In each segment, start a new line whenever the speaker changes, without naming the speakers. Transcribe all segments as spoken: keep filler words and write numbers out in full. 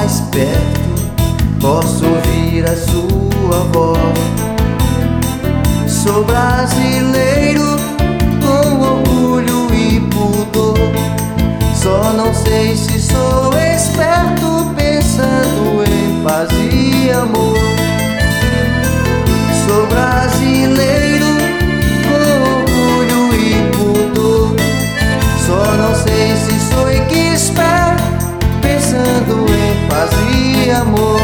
mais perto, posso ouvir a sua voz. Sou brasileiro com orgulho e pudor, só não sei se sou esperto pensando em paz e amor. Sou brasileiro com orgulho e pudor, só não sei se sou esperto pensando em paz e amor.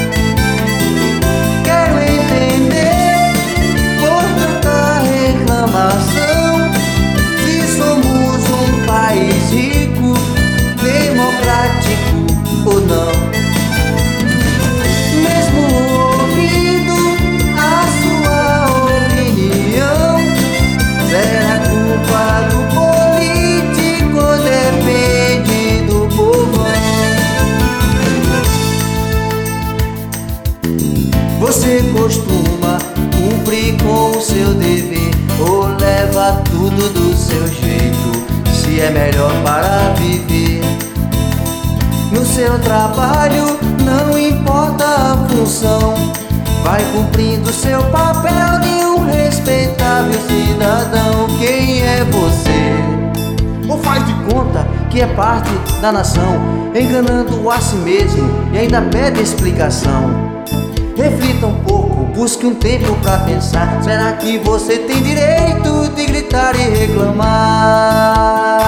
Quero entender por tanta reclamação, se somos um país rico, democrático ou não. Mesmo ouvindo a sua opinião, será culpa do político ou depende do povão? Você costuma cumprir com o seu dever ou leva tudo do seu jeito, se é melhor para viver? No seu trabalho não importa a função, vai cumprindo seu papel de um respeitável cidadão. Quem é você? Ou faz de conta que é parte da nação, enganando a si mesmo e ainda pede explicação? Reflita um pouco, busque um tempo pra pensar. Será que você tem direito de gritar e reclamar?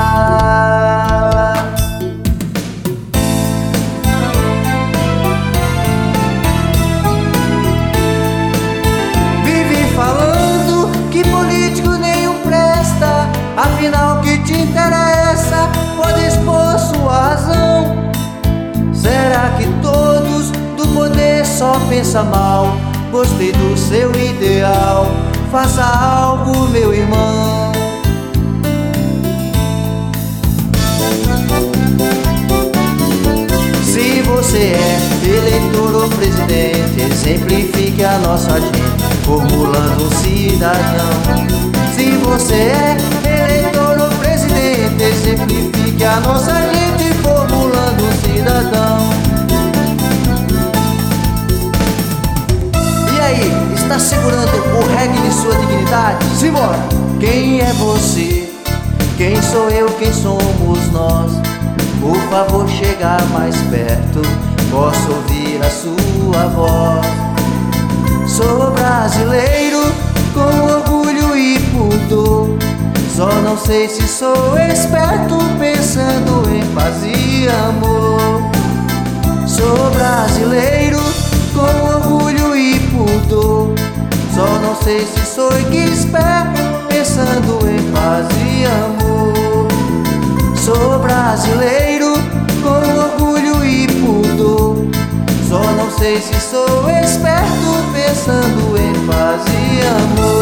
Vive falando que político nenhum presta, afinal o que te interessa pode expor sua razão. Será que todos do poder só pensa mal? Gostei do seu ideal, faça algo, meu irmão. Se você é eleitor ou presidente, exemplifique a nossa gente, formulando um cidadão. Se você é eleitor ou presidente, exemplifique a nossa gente, formulando um cidadão. E aí, está segurando o reggae de sua dignidade? Simbora! Quem é você? Quem sou eu? Quem somos nós? Por favor, chegar mais perto, posso ouvir a sua voz. Sou brasileiro com orgulho e pudor, só não sei se sou esperto pensando em paz e amor. Sou brasileiro com orgulho e pudor, só não sei se sou esperto pensando em paz e amor. Sou brasileiro com orgulho e pudor, só não sei se sou esperto pensando em paz e amor.